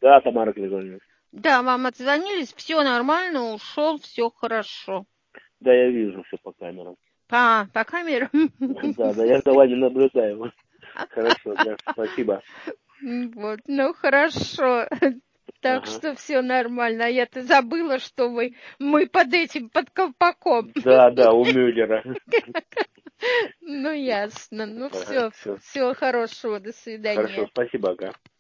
Да, Тамара Григорьевна. Да, вам отзвонились, все нормально, ушел, все хорошо. Да, я вижу все по камерам. По камерам? Да, я за вами наблюдаю. Хорошо, да, спасибо. Вот, ну хорошо. Так Ага. что все нормально. А я-то забыла, что мы под колпаком. Да, у Мюллера. Ну ясно. Ну Ага, все, все. всего хорошего, до Хорошо, свидания. спасибо, ага.